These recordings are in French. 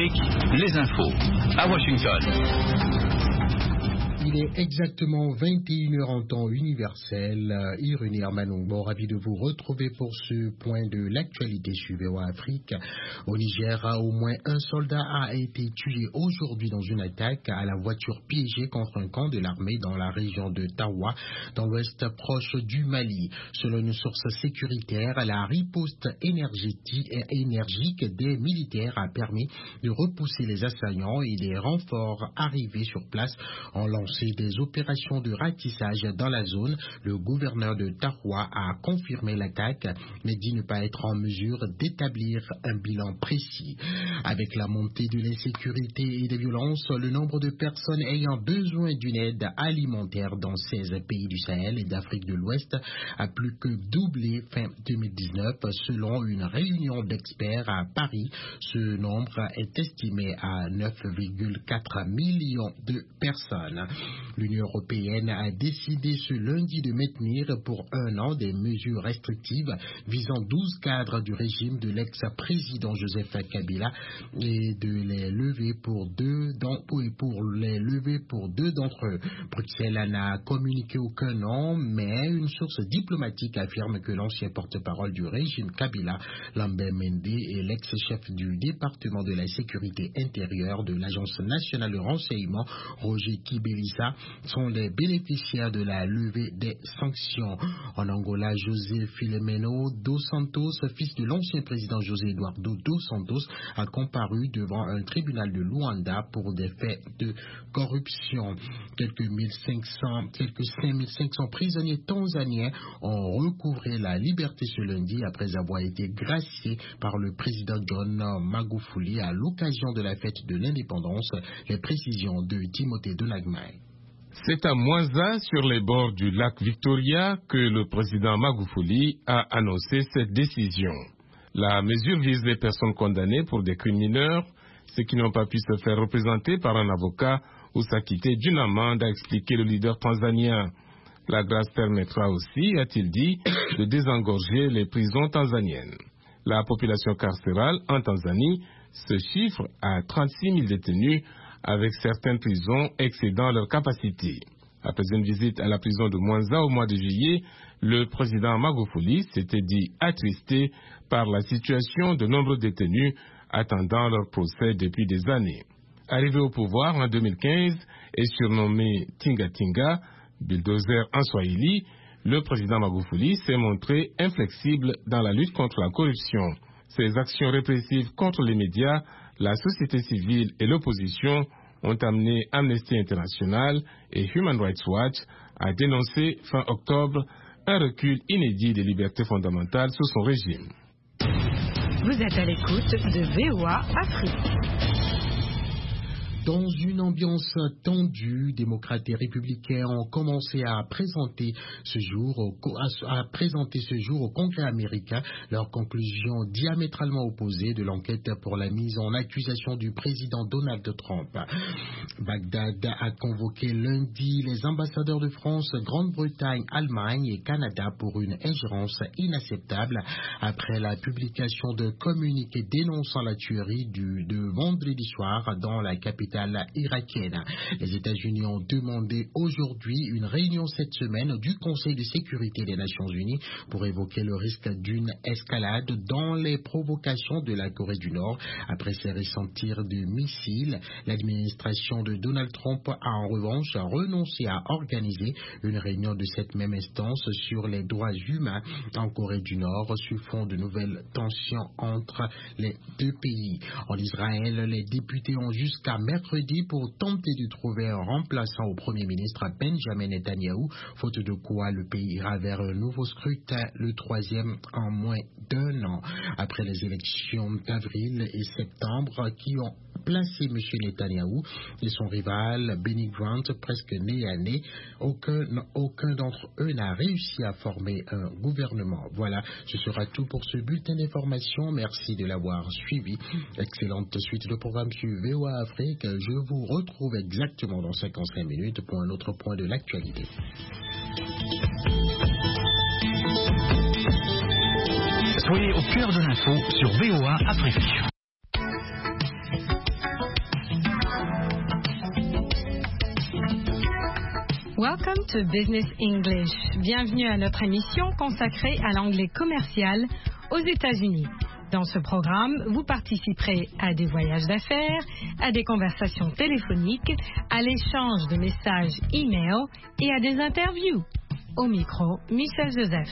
Afrique, les infos à Washington. Il est exactement 21h en temps universel. Irunir Manungbo, ravi de vous retrouver pour ce point de l'actualité sur VOA Afrique. Au Niger, au moins un soldat a été tué aujourd'hui dans une attaque à la voiture piégée contre un camp de l'armée dans la région de Tawa, dans l'ouest proche du Mali. Selon une source sécuritaire, la riposte énergique des militaires a permis de repousser les assaillants et les renforts arrivés sur place ont lancé des opérations de ratissage dans la zone. Le gouverneur de Tawa a confirmé l'attaque, mais dit ne pas être en mesure d'établir un bilan précis. Avec la montée de l'insécurité et des violences, le nombre de personnes ayant besoin d'une aide alimentaire dans 16 pays du Sahel et d'Afrique de l'Ouest a plus que doublé fin 2019. Selon une réunion d'experts à Paris, ce nombre est estimé à 9,4 millions de personnes. L'Union européenne a décidé ce lundi de maintenir pour un an des mesures restrictives visant 12 cadres du régime de l'ex-président Joseph Kabila et de les lever pour deux d'entre eux. Bruxelles n'a communiqué aucun nom, mais une source diplomatique affirme que l'ancien porte-parole du régime Kabila, Lambert Mende, et l'ex-chef du département de la sécurité intérieure de l'Agence nationale de renseignement, Roger Kibelissa, sont les bénéficiaires de la levée des sanctions. En Angola, José Filomeno dos Santos, fils de l'ancien président José Eduardo dos Santos, a comparu devant un tribunal de Luanda pour des faits de corruption. Quelques 5500 prisonniers tanzaniens ont recouvré la liberté ce lundi après avoir été graciés par le président John Magufuli à l'occasion de la fête de l'indépendance. Les précisions de Timothée Donagmay. C'est à Mwanza, sur les bords du lac Victoria, que le président Magufuli a annoncé cette décision. La mesure vise les personnes condamnées pour des crimes mineurs, ceux qui n'ont pas pu se faire représenter par un avocat ou s'acquitter d'une amende, a expliqué le leader tanzanien. La grâce permettra aussi, a-t-il dit, de désengorger les prisons tanzaniennes. La population carcérale en Tanzanie se chiffre à 36 000 détenus, avec certaines prisons excédant leur capacité. Après une visite à la prison de Mwanza au mois de juillet, le président Magufuli s'était dit attristé par la situation de nombreux détenus attendant leur procès depuis des années. Arrivé au pouvoir en 2015 et surnommé Tinga Tinga, bulldozer en Swahili, le président Magufuli s'est montré inflexible dans la lutte contre la corruption. Ses actions répressives contre les médias, la société civile et l'opposition ont amené Amnesty International et Human Rights Watch à dénoncer fin octobre un recul inédit des libertés fondamentales sous son régime. Vous êtes à l'écoute de VOA Afrique. Dans une ambiance tendue, démocrates et républicains ont commencé à présenter ce jour au Congrès américain leurs conclusions diamétralement opposées de l'enquête pour la mise en accusation du président Donald Trump. Bagdad a convoqué lundi les ambassadeurs de France, Grande-Bretagne, Allemagne et Canada pour une ingérence inacceptable après la publication de communiqués dénonçant la tuerie de vendredi soir dans la capitale irakienne. Les États-Unis ont demandé aujourd'hui une réunion cette semaine du Conseil de sécurité des Nations Unies pour évoquer le risque d'une escalade dans les provocations de la Corée du Nord après ses récents tirs de missiles. L'administration de Donald Trump a en revanche renoncé à organiser une réunion de cette même instance sur les droits humains en Corée du Nord sur fond de nouvelles tensions entre les deux pays. En Israël, les députés ont jusqu'à mercredi pour tenter de trouver un remplaçant au Premier ministre Benjamin Netanyahou, faute de quoi le pays ira vers un nouveau scrutin, le troisième en moins d'un an. Après les élections d'avril et septembre qui ont placé M. Netanyahou et son rival Benny Grant presque nez à nez, aucun d'entre eux n'a réussi à former un gouvernement. Voilà, ce sera tout pour ce bulletin d'information. Merci de l'avoir suivi. Excellente suite de programme sur VOA Afrique. Je vous retrouve exactement dans 55 minutes pour un autre point de l'actualité. Soyez au cœur de l'info sur VOA Afrique. Welcome to Business English. Bienvenue à notre émission consacrée à l'anglais commercial aux États-Unis. Dans ce programme, vous participerez à des voyages d'affaires, à des conversations téléphoniques, à l'échange de messages e-mail et à des interviews. Au micro, Michel Joseph.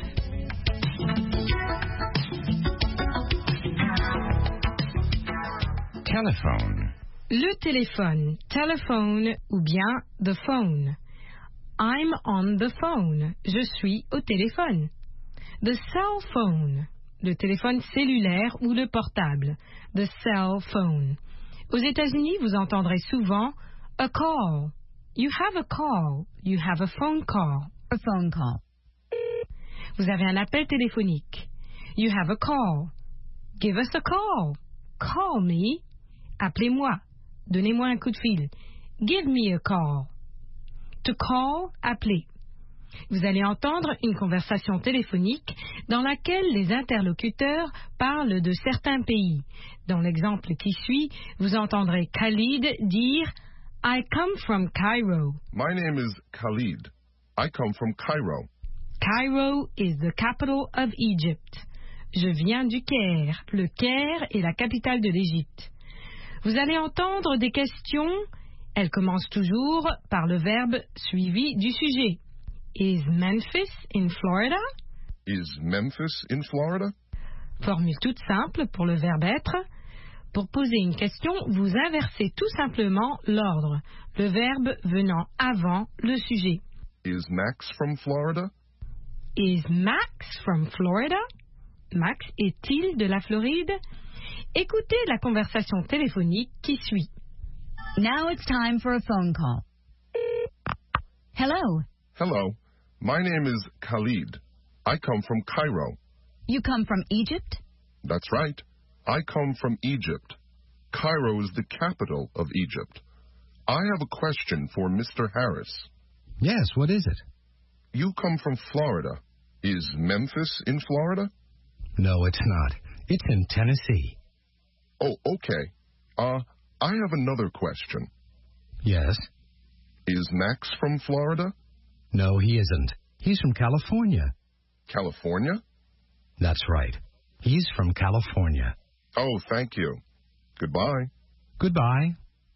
Telephone. Le téléphone, telephone ou bien the phone. I'm on the phone. Je suis au téléphone. The cell phone. Le téléphone cellulaire ou le portable. The cell phone. Aux États-Unis, vous entendrez souvent a call. You have a call. You have a phone call. A phone call. Vous avez un appel téléphonique. You have a call. Give us a call. Call me. Appelez-moi. Donnez-moi un coup de fil. Give me a call. To call, appeler. Vous allez entendre une conversation téléphonique dans laquelle les interlocuteurs parlent de certains pays. Dans l'exemple qui suit, vous entendrez Khalid dire « I come from Cairo ». My name is Khalid. I come from Cairo. Cairo is the capital of Egypt. Je viens du Caire. Le Caire est la capitale de l'Égypte. Vous allez entendre des questions. Elles commencent toujours par le verbe suivi du sujet. Is Memphis in Florida? Is Memphis in Florida? Formule toute simple pour le verbe être. Pour poser une question, vous inversez tout simplement l'ordre, le verbe venant avant le sujet. Is Max from Florida? Is Max from Florida? Max est-il de la Floride? Écoutez la conversation téléphonique qui suit. Now it's time for a phone call. Hello. Hello. My name is Khalid. I come from Cairo. You come from Egypt? That's right. I come from Egypt. Cairo is the capital of Egypt. I have a question for Mr. Harris. Yes, what is it? You come from Florida. Is Memphis in Florida? No, it's not. It's in Tennessee. Oh, okay. I have another question. Yes? Is Max from Florida? No, he isn't. He's from California. California? That's right. He's from California. Oh, thank you. Goodbye. Goodbye.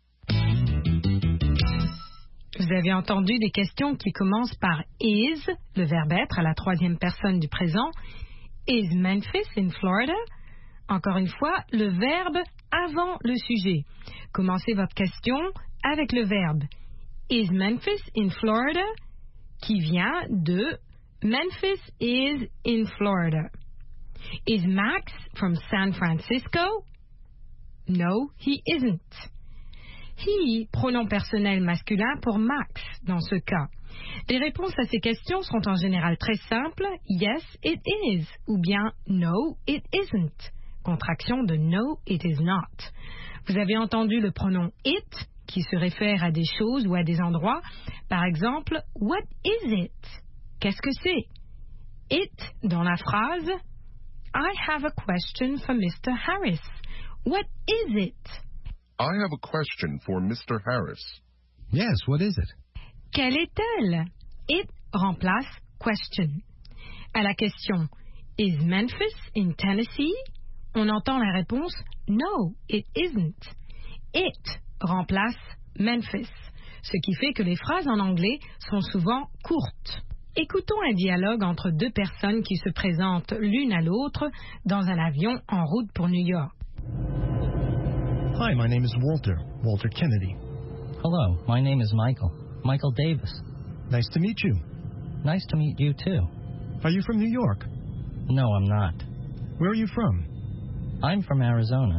Vous avez entendu des questions qui commencent par is, le verbe être à la troisième personne du présent. Is Memphis in Florida? Encore une fois, le verbe avant le sujet. Commencez votre question avec le verbe Is Memphis in Florida? Qui vient de Memphis is in Florida. Is Max from San Francisco? No, he isn't. He, pronom personnel masculin pour Max dans ce cas. Les réponses à ces questions sont en général très simples. Yes, it is. Ou bien no, it isn't. Contraction de no, it is not. Vous avez entendu le pronom it qui se réfère à des choses ou à des endroits. Par exemple, what is it? Qu'est-ce que c'est? It dans la phrase I have a question for Mr. Harris. What is it? I have a question for Mr. Harris. Yes, what is it? Quelle est-elle? It remplace question. À la question Is Memphis in Tennessee? On entend la réponse No, it isn't. It remplace Memphis, ce qui fait que les phrases en anglais sont souvent courtes. Écoutons un dialogue entre deux personnes qui se présentent l'une à l'autre dans un avion en route pour New York. Hi, my name is Walter Kennedy. Hello, my name is Michael Davis. Nice to meet you. Nice to meet you too. Are you from New York? No, I'm not. Where are you from? I'm from Arizona.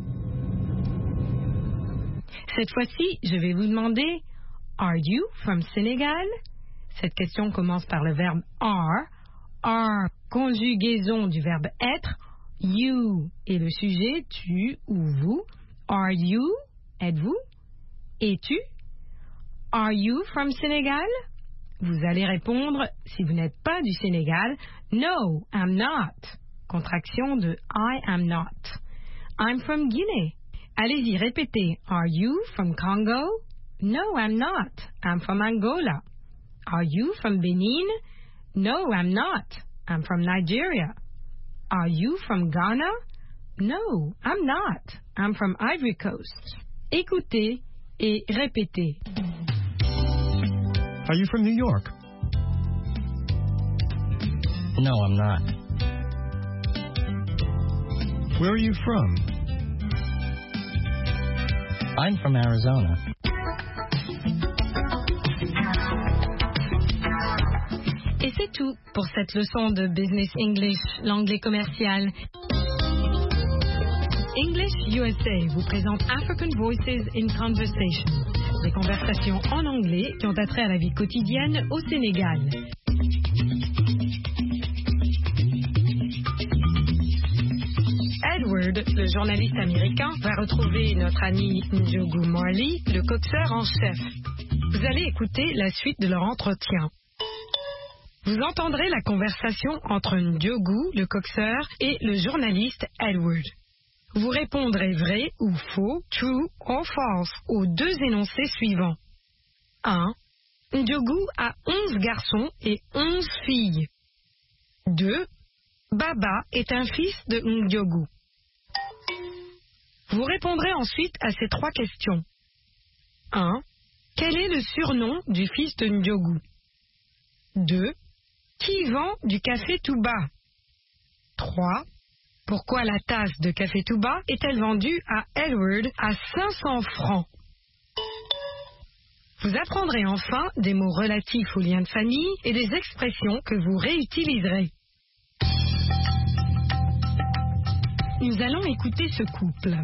Cette fois-ci, je vais vous demander Are you from Senegal? Cette question commence par le verbe are, conjugaison du verbe être, you et le sujet, tu ou vous. Are you? Êtes-vous? Es-tu? Are you from Senegal? Vous allez répondre, si vous n'êtes pas du Sénégal, No, I'm not. Contraction de I am not. I'm from Guinea. Allez-y, répétez. Are you from Congo? No, I'm not. I'm from Angola. Are you from Benin? No, I'm not. I'm from Nigeria. Are you from Ghana? No, I'm not. I'm from Ivory Coast. Écoutez et répétez. Are you from New York? No, I'm not. Where are you from? I'm from Arizona. Et c'est tout pour cette leçon de Business English, l'anglais commercial. English USA vous présente African Voices in Conversation, des conversations en anglais qui ont attrait à la vie quotidienne au Sénégal. Edward, le journaliste américain, va retrouver notre ami Ndiogu Marley, le coxeur en chef. Vous allez écouter la suite de leur entretien. Vous entendrez la conversation entre Ndiogu, le coxeur, et le journaliste Edward. Vous répondrez vrai ou faux, true or false, aux deux énoncés suivants. 1. Ndiogu a 11 garçons et 11 filles. 2. Baba est un fils de Ndiogu. Vous répondrez ensuite à ces 3 questions. 1. Quel est le surnom du fils de Ndiogu? 2. Qui vend du café tout bas? 3. Pourquoi la tasse de café tout bas est-elle vendue à Edward à 500 francs? Vous apprendrez enfin des mots relatifs aux liens de famille et des expressions que vous réutiliserez. Nous allons écouter ce couple.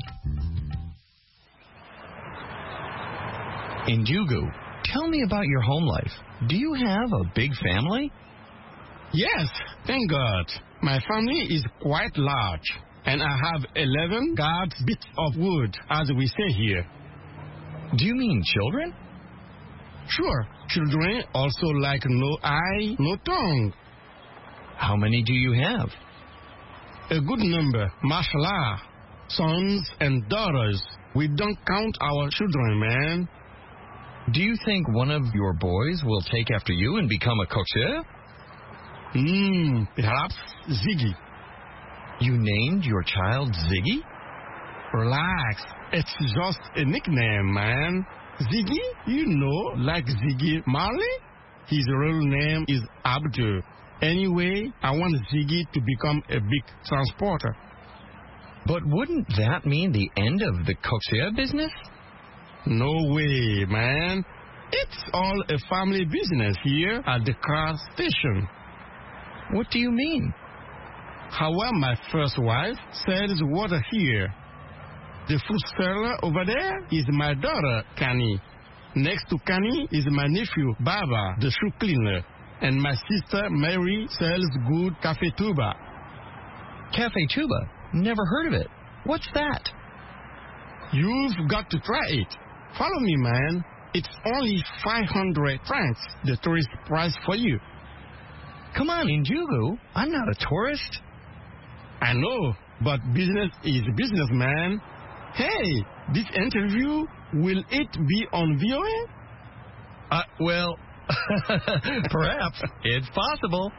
Ndiogu, tell me about your home life. Do you have a big family? Yes, thank God. My family is quite large, and I have 11 guard bits of wood, as we say here. Do you mean children? Sure, children also like no eye, no tongue. How many do you have? A good number, mashallah. Sons and daughters. We don't count our children, man. Do you think one of your boys will take after you and become a coxeur? Perhaps Ziggy. You named your child Ziggy? Relax. It's just a nickname, man. Ziggy, you know, like Ziggy Marley? His real name is Abdul. Anyway, I want Ziggy to become a big transporter. But wouldn't that mean the end of the coxeur business? No way, man. It's all a family business here at the car station. What do you mean? However, my first wife sells water here. The fruit seller over there is my daughter, Kani. Next to Kani is my nephew, Baba, the shoe cleaner. And my sister, Mary, sells good Café Touba. Café Touba? Never heard of it. What's that? You've got to try it. Follow me, man. It's only 500 francs, the tourist price for you. Come on, Ndiogu. I'm not a tourist. I know, but business is business, man. Hey, this interview, will it be on VOA? Well, perhaps. It's possible.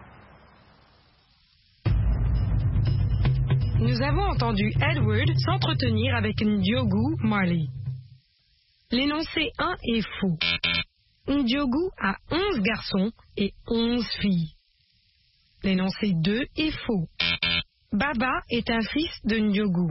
Nous avons entendu Edward s'entretenir avec Ndiogu Marley. L'énoncé 1 est faux. Ndiogu a 11 garçons et 11 filles. L'énoncé 2 est faux. Baba est un fils de Ndiogu.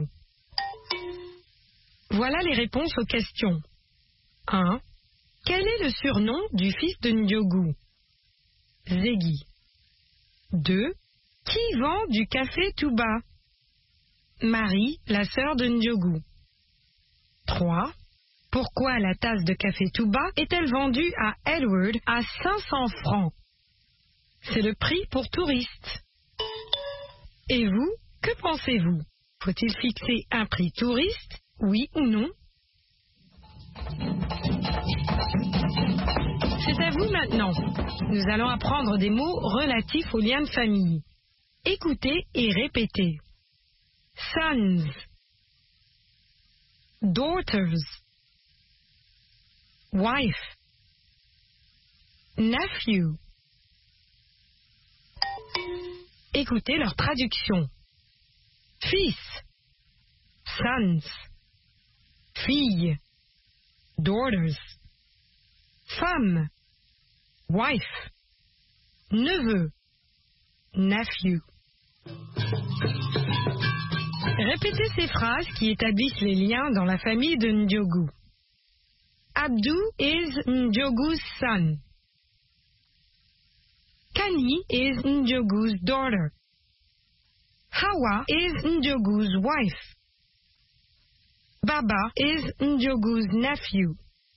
Voilà les réponses aux questions. 1. Quel est le surnom du fils de Ndiogu? Ziggy. 2. Qui vend du café tout bas? Marie, la sœur de Ndiogu. 3. Pourquoi la tasse de café tout bas est-elle vendue à Edward à 500 francs? C'est le prix pour touristes. Et vous, que pensez-vous? Faut-il fixer un prix touriste, oui ou non? C'est à vous maintenant. Nous allons apprendre des mots relatifs aux liens de famille. Écoutez et répétez. Sons, daughters, wife, nephew. Écoutez leur traduction. Fils, sons, fille, daughters, femme, wife, neveu, nephew. Répétez ces phrases qui établissent les liens dans la famille de Ndiogu. Abdou is Ndiogu's son. Kani is Ndiogu's daughter. Hawa is Ndiogu's wife. Baba is Ndiogu's nephew.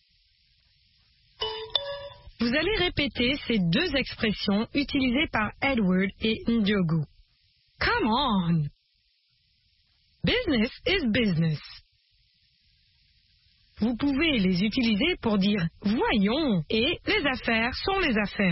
Vous allez répéter ces deux expressions utilisées par Edward et Ndiogu. Come on! Business is business. Vous pouvez les utiliser pour dire « voyons » et « les affaires sont les affaires ».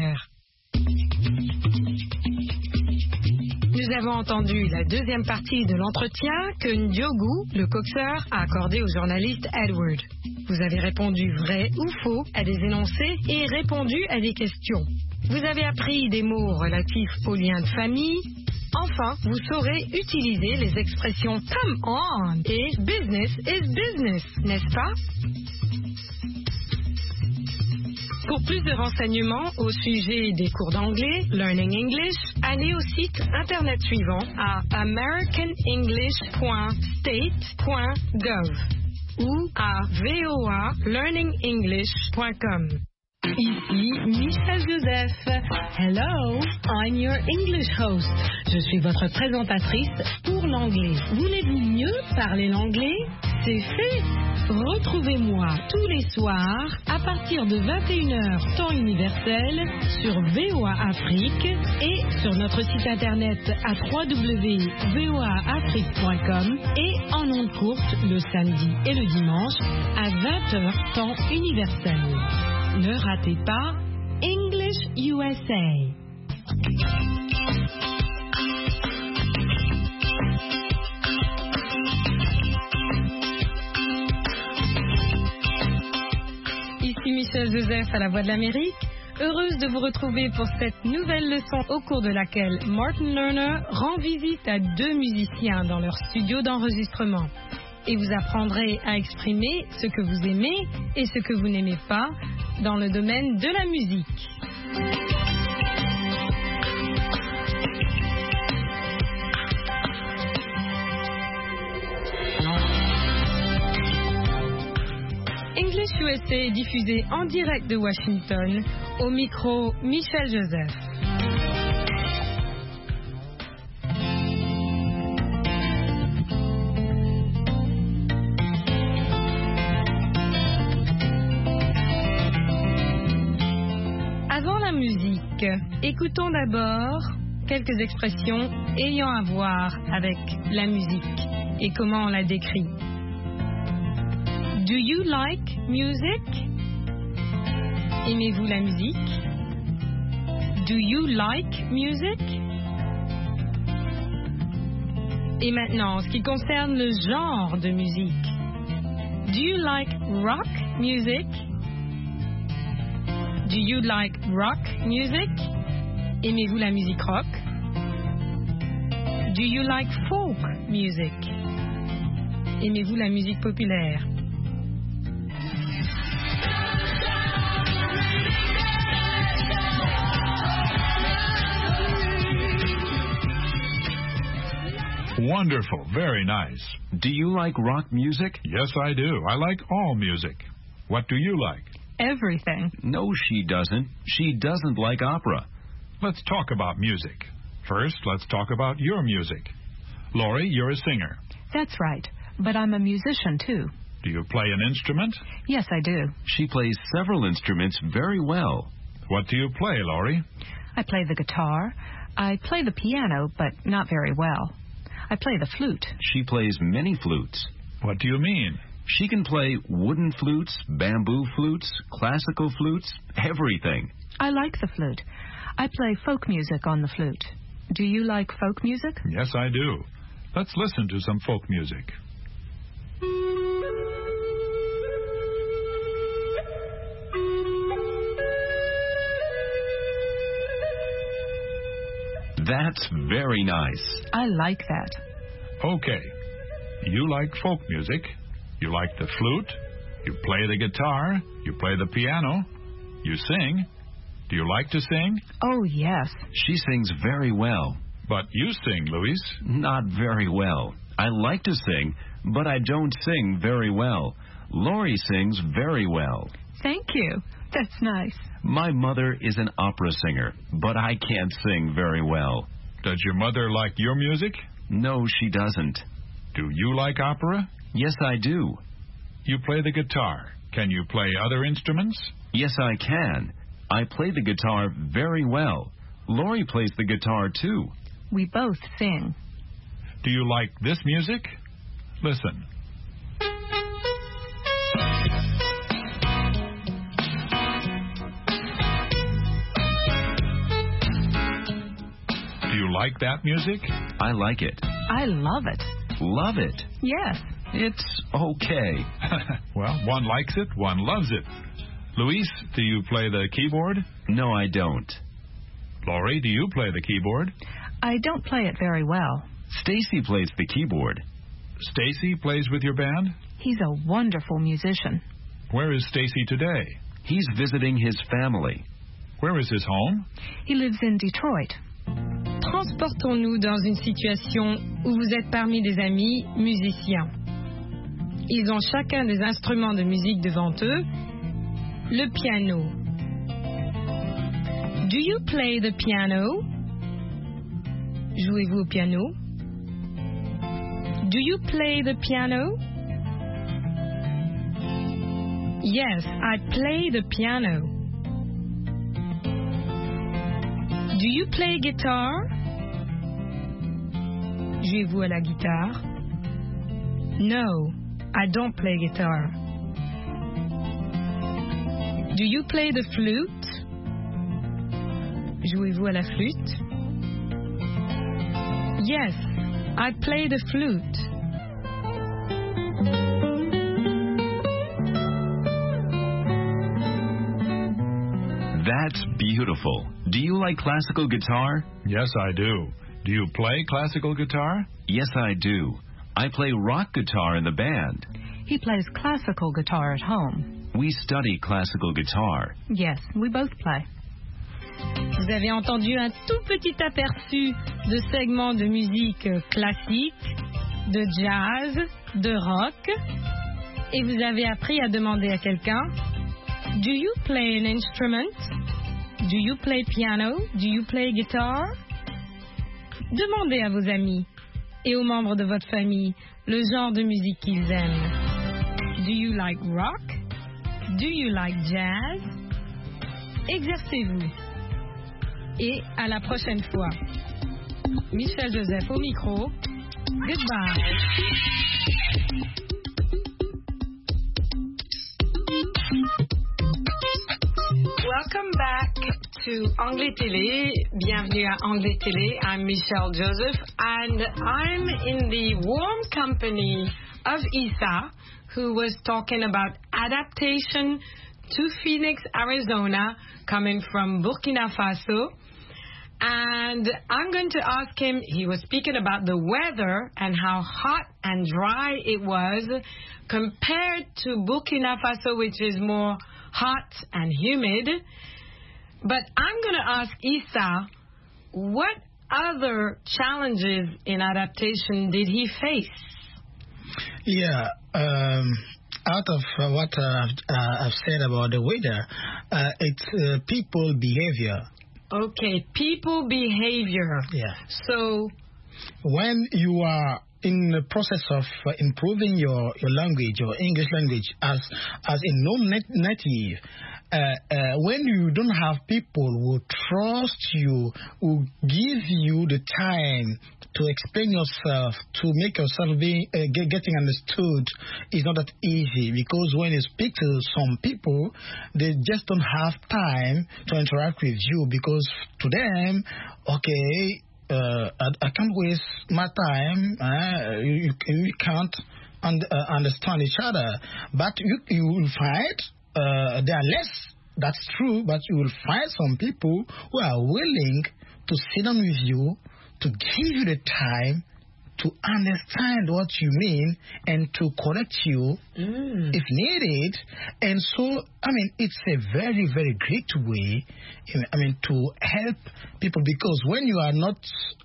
Nous avons entendu la deuxième partie de l'entretien que Ndiogu, le coxeur, a accordé au journaliste Edward. Vous avez répondu vrai ou faux à des énoncés et répondu à des questions. Vous avez appris des mots relatifs aux liens de famille. Enfin, vous saurez utiliser les expressions « come on » et « business is business », n'est-ce pas? Pour plus de renseignements au sujet des cours d'anglais, Learning English, allez au site internet suivant à americanenglish.state.gov ou à voalearningenglish.com. Ici Michel Joseph. Hello, I'm your English host. Je suis votre présentatrice pour l'anglais. Voulez-vous mieux parler l'anglais? C'est fait. Retrouvez-moi tous les soirs à partir de 21h temps universel sur VOA Afrique et sur notre site internet à www.voaafrique.com et en ondes courtes le samedi et le dimanche à 20h temps universel. Ne ratez pas English USA. Ici Michel Joseph à la Voix de l'Amérique, heureuse de vous retrouver pour cette nouvelle leçon au cours de laquelle Martin Lerner rend visite à deux musiciens dans leur studio d'enregistrement. Et vous apprendrez à exprimer ce que vous aimez et ce que vous n'aimez pas dans le domaine de la musique. English USA est diffusé en direct de Washington, au micro Michel Joseph. Écoutons d'abord quelques expressions ayant à voir avec la musique et comment on la décrit. Do you like music? Aimez-vous la musique? Do you like music? Et maintenant, en ce qui concerne le genre de musique. Do you like rock music? Do you like rock music? Aimez-vous la musique rock? Do you like folk music? Aimez-vous la musique populaire? Wonderful, very nice. Do you like rock music? Yes, I do. I like all music. What do you like? Everything. No, she doesn't. She doesn't like opera. Let's talk about music. First, let's talk about your music. Laurie, you're a singer. That's right, but I'm a musician too. Do you play an instrument? Yes, I do. She plays several instruments very well. What do you play, Laurie? I play the guitar. I play the piano, but not very well. I play the flute. She plays many flutes. What do you mean? She can play wooden flutes, bamboo flutes, classical flutes, everything. I like the flute. I play folk music on the flute. Do you like folk music? Yes, I do. Let's listen to some folk music. That's very nice. I like that. Okay. You like folk music. You like the flute. You play the guitar. You play the piano. You sing. Do you like to sing? Oh, yes. She sings very well. But you sing, Luis. Not very well. I like to sing, but I don't sing very well. Laurie sings very well. Thank you. That's nice. My mother is an opera singer, but I can't sing very well. Does your mother like your music? No, she doesn't. Do you like opera? Yes, I do. You play the guitar. Can you play other instruments? Yes, I can. I play the guitar very well. Laurie plays the guitar, too. We both sing. Do you like this music? Listen. Do you like that music? I like it. I love it. Love it? Yes. It's okay. Well, one likes it, one loves it. Luis, do you play the keyboard? No, I don't. Laurie, do you play the keyboard? I don't play it very well. Stacy plays the keyboard. Stacy plays with your band? He's a wonderful musician. Where is Stacy today? He's visiting his family. Where is his home? He lives in Detroit. Transportons-nous dans une situation où vous êtes parmi des amis musiciens. Ils ont chacun des instruments de musique devant eux. Le piano. Do you play the piano? Jouez-vous au piano? Do you play the piano? Yes, I play the piano. Do you play guitar? Jouez-vous à la guitare? No, I don't play guitar. Do you play the flute? Jouez-vous à la flûte? Yes, I play the flute. That's beautiful. Do you like classical guitar? Yes, I do. Do you play classical guitar? Yes, I do. I play rock guitar in the band. He plays classical guitar at home. We study classical guitar. Yes, we both play. Vous avez entendu un tout petit aperçu de segments de musique classique, de jazz, de rock, et vous avez appris à demander à quelqu'un, do you play an instrument? Do you play piano? Do you play guitar? Demandez à vos amis et aux membres de votre famille le genre de musique qu'ils aiment. Do you like rock? Do you like jazz? Exercez-vous. Et à la prochaine fois. Michel Joseph au micro. Goodbye. Welcome back to Anglais Télé. Bienvenue à Anglais Télé. I'm Michelle Joseph and I'm in the warm company of Isa, who was talking about adaptation to Phoenix, Arizona, coming from Burkina Faso. And I'm going to ask him, he was speaking about the weather and how hot and dry it was compared to Burkina Faso, which is more hot and humid. But I'm going to ask Isa, what other challenges in adaptation did he face? Yeah, out of what I've said about the weather, it's people behavior. Okay, people behavior. Yeah. So, when you are in the process of improving your language, your English language, as a non-native, when you don't have people who trust you, who give you the time to explain yourself, to make yourself getting understood, is not that easy, because when you speak to some people, they just don't have time to interact with you, because to them, okay, I can't waste my time. You can't understand each other. But you will find there are less. That's true. But you will find some people who are willing to sit down with you, to give you the time to understand what you mean and to correct you if needed. And so, it's a very, very great way, to help people, because when you are not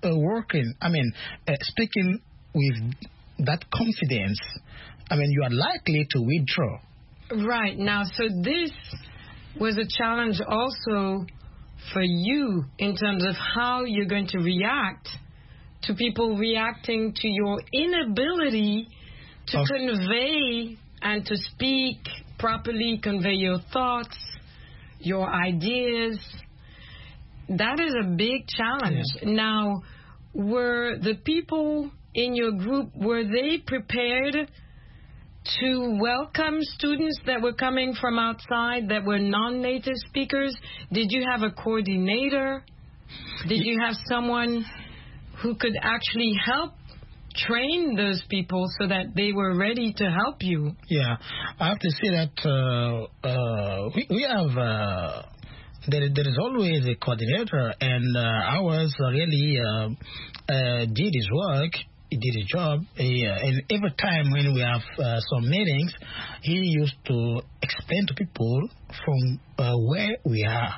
speaking with that confidence, you are likely to withdraw. Right. Now, so this was a challenge also for you in terms of how you're going to react to people reacting to your inability to convey and to speak properly, convey your thoughts, your ideas. That is a big challenge. Yeah. Now, were the people in your group, were they prepared to welcome students that were coming from outside that were non-native speakers? Did you have a coordinator? Did you have someone who could actually help train those people so that they were ready to help you? Yeah, I have to say that we have, there is always a coordinator, and ours really did his work. He did his job, and every time when we have some meetings, he used to explain to people from where we are.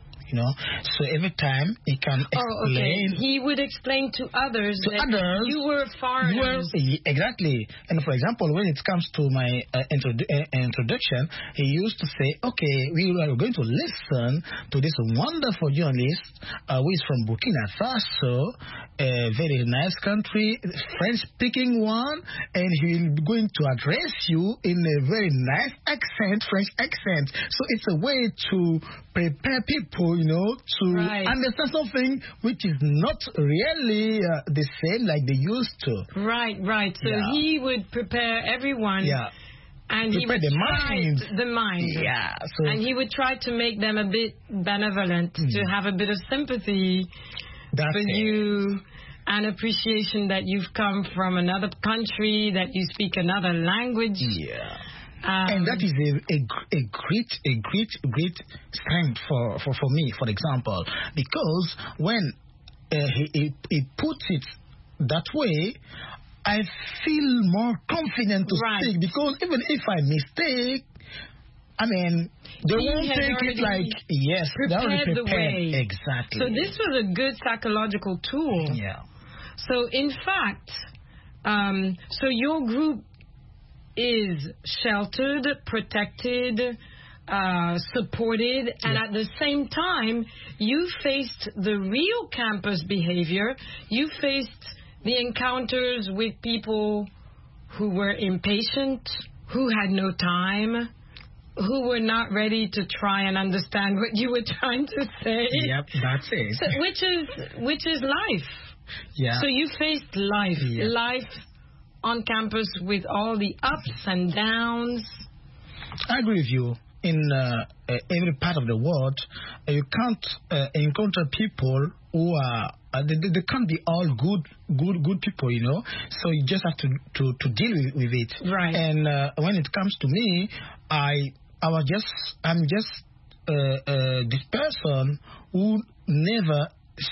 So every time he can explain. He would explain to others that you were foreigners. Exactly. And for example, when it comes to my introduction, he used to say, okay, we are going to listen to this wonderful journalist who is from Burkina Faso, a very nice country, French-speaking one, and he will be going to address you in a very nice accent, French accent. So it's a way to prepare people, to understand something which is not really the same like they used to. Right. So he would prepare everyone. Yeah. And he would try the mind. Yeah. And he would try to make them a bit benevolent, to have a bit of sympathy for you and appreciation that you've come from another country, that you speak another language. Yeah. And that is a great strength for me, for example, because when he puts it that way, I feel more confident to speak, because even if I mistake, they won't take it like, yes, they're already prepared. Exactly. So this was a good psychological tool. Yeah. So in fact, so your group is sheltered, protected, supported, and at the same time, you faced the real campus behavior. You faced the encounters with people who were impatient, who had no time, who were not ready to try and understand what you were trying to say. Yep, that's it. So, which is life. Yeah. So you faced life. Yeah. Life on campus with all the ups and downs. I agree with you. In every part of the world, you can't encounter people who are they can't be all good people, So you just have to deal with it. Right. And when it comes to me, I'm just this person who never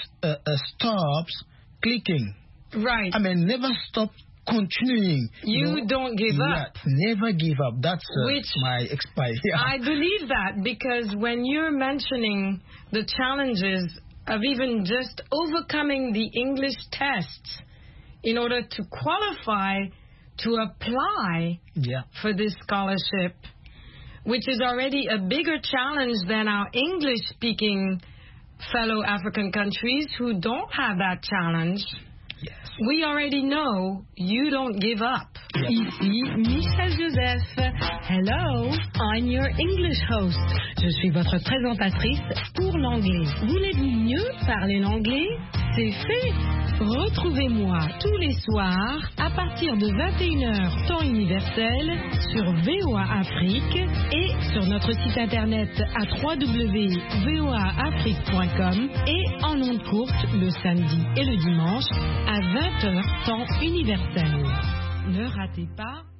stops clicking. Right. Never stop continuing. You don't give up. Never give up. That's my experience. Yeah. I believe that, because when you're mentioning the challenges of even just overcoming the English tests in order to qualify to apply for this scholarship, which is already a bigger challenge than our English-speaking fellow African countries who don't have that challenge. Yes. We already know you don't give up. Ici Michel Joseph. Hello, I'm your English host. Je suis votre présentatrice pour l'anglais. Voulez-vous mieux parler l'anglais? C'est fait. Retrouvez-moi tous les soirs à partir de 21h temps universel sur VOA Afrique et sur notre site internet à www.voaafrique.com et en ondes courtes le samedi et le dimanche à 20h temps universel. Ne ratez pas